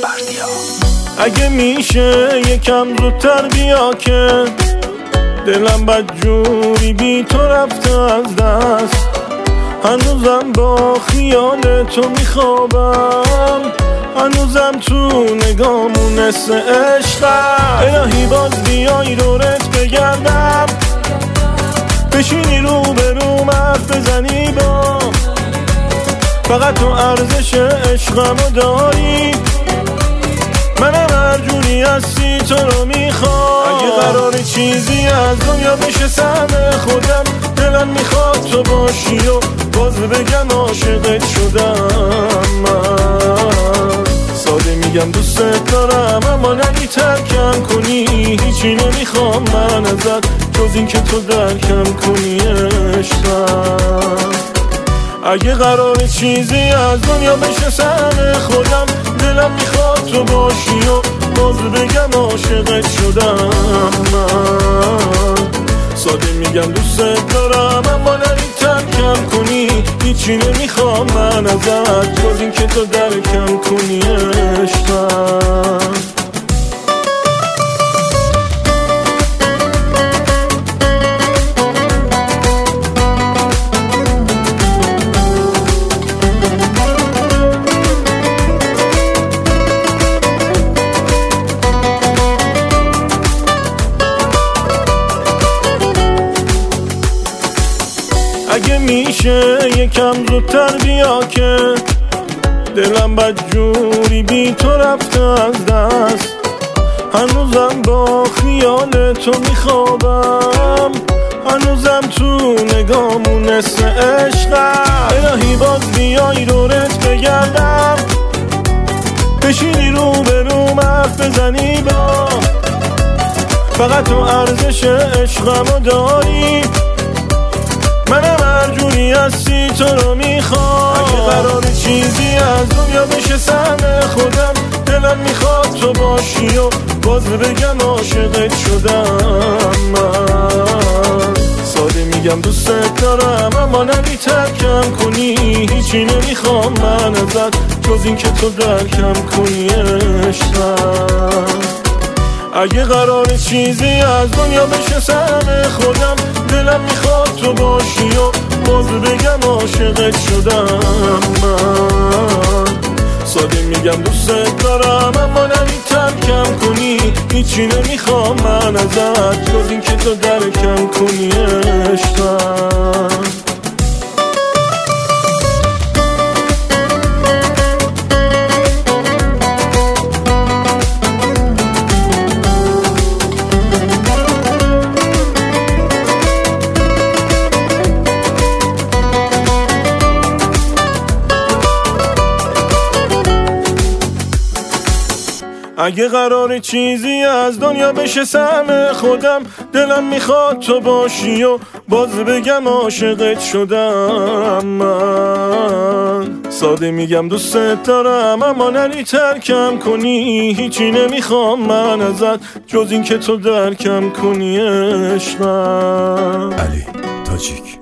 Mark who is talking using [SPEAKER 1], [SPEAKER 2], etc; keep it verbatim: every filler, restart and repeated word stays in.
[SPEAKER 1] بردیا.
[SPEAKER 2] اگه میشه یکم زودتر بیا که دلم بدجوری بی تو رفته از دست. هنوزم با خیال تو میخوابم، هنوزم تو نگامون حس عشقم. الهی باز بیای دورت بگردم، بشینی رو به رو حرف بزنی با فقط تو ارزش عشقمو داری. منم هر جوری هستی تو رو میخوام. اگه قراری چیزی از دنیا بشه سهم خودم، دلم میخواد تو باشی و باز بگم عاشقت شدم. من ساده میگم دوست دارم، اما نگی ترکم کنی. هیچی نمیخوام من ازت جز این که تو درکم کنی عشقم. اگه قرار چیزی از دنیا بشه سهم خودم، دلم میخواد تو باشی و باز بگم عاشقت شدم. من ساده میگم دوست دارم، اما نری ترکم کنی. هیچی نمیخوام من ازت جز این که تو درکم کنی عشقم. اگه میشه یکم زودتر بیا که دلم بدجوری بی تو رفته از دست. هنوزم با خیال تو میخوابم، هنوزم تو نگامون حس عشقم. الهی باز بیای دورت بگردم، بشینی رو به رو حرف بزنی با فقط تو ارزش عشقمو داری. منم هر جوری هستی تو رو میخوام. اگه قرار چیزی از دنیا بشه سهم خودم، دلم میخواد تو باشی و باز بگم عاشقت شدم. من ساده میگم دوست دارم، اما نگی ترکم کنی. هیچی نمیخوام من ازت جز این که تو درکم کنی عشقم. اگه قرار چیزی از دنیا بشه سهم خودم، دلم میخواد تو باشی و باز بگم عاشقت شدم. من ساده میگم دوست دارم، اما نمی ترکم کنی. هیچی نمیخوام من ازت جز این که تو درکم کنی عشقم. اگه قرار چیزی از دنیا بشه سهم خودم، دلم میخواد تو باشی و باز بگم عاشقت شدم. من ساده میگم دوست دارم، اما نری ترکم کنی. هیچی نمیخوام من ازت جز این که تو درکم کنی عشقم.
[SPEAKER 1] علی تاجیک.